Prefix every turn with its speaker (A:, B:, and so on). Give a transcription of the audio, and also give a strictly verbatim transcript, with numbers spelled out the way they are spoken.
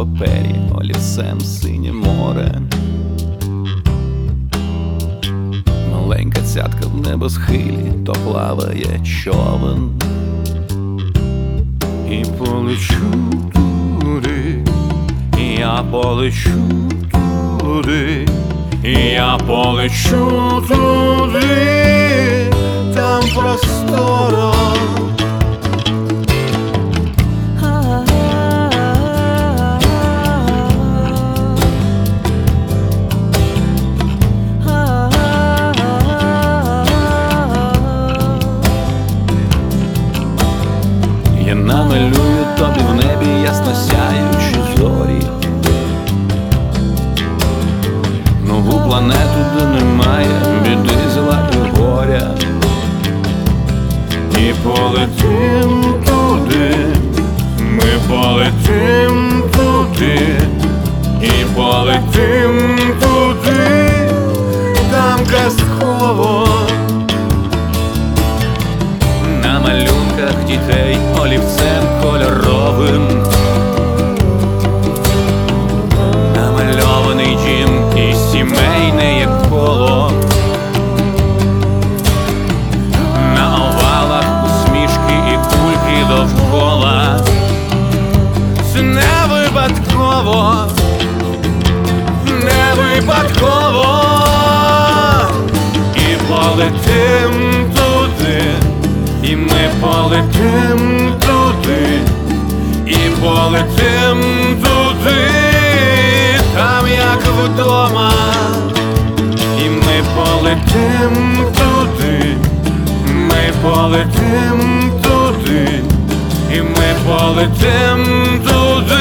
A: папері, олівцем синє море. Маленька цятка в небосхилі, то плаває човен. І полечу туди, я полечу туди, я полечу туди, там просторо. Я намалюю тобі в небі ясно сяючі зорі, нову планету, де немає біди, зла і горя. І полетим туди, ми полетим туди, і полетим туди, там казково. На малюнках дітей олівцем кольоровим намальований дім і сімейне як коло. На овалах усмішки і кульки довкола. Це не випадково, не випадково. І полетим туди, і ми полетим туди, і полетим туди, там як вдома. І ми полетим туди, ми полетим туди, і ми полетим туди,